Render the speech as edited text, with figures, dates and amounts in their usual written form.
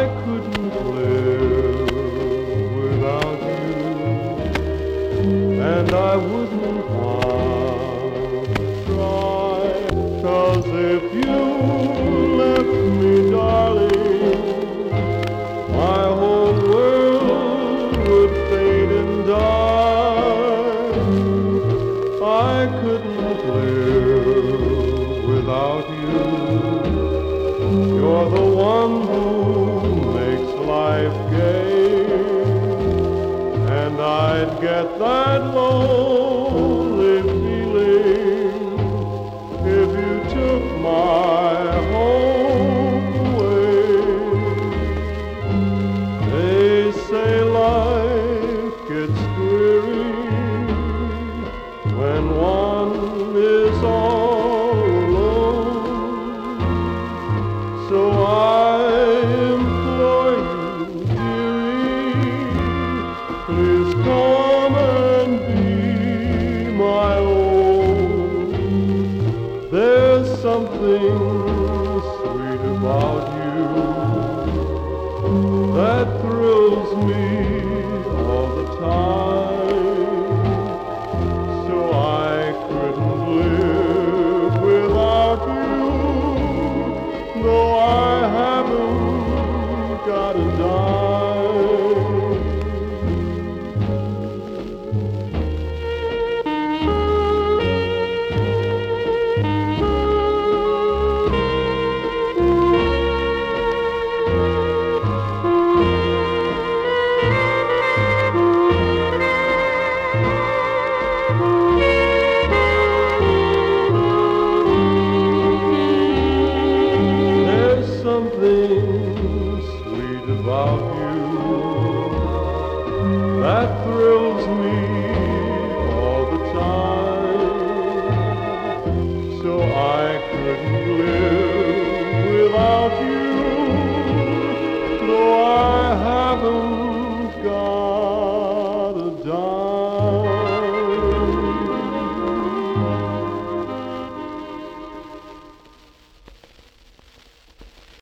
couldn't live without you, and I wouldn't want to try, 'cause if you left me, darling, my whole world would fade and die. I couldn't live without you. You're the one who makes life gay, and I'd get that lonely feeling if you took my home away. They say life gets dreary when one is all alone, so I implore you, dearie, please come and be my own. There's something sweet about you that thrills me all the time, so I couldn't live without you, though I haven't got a dime. There's something sweet about you that thrills me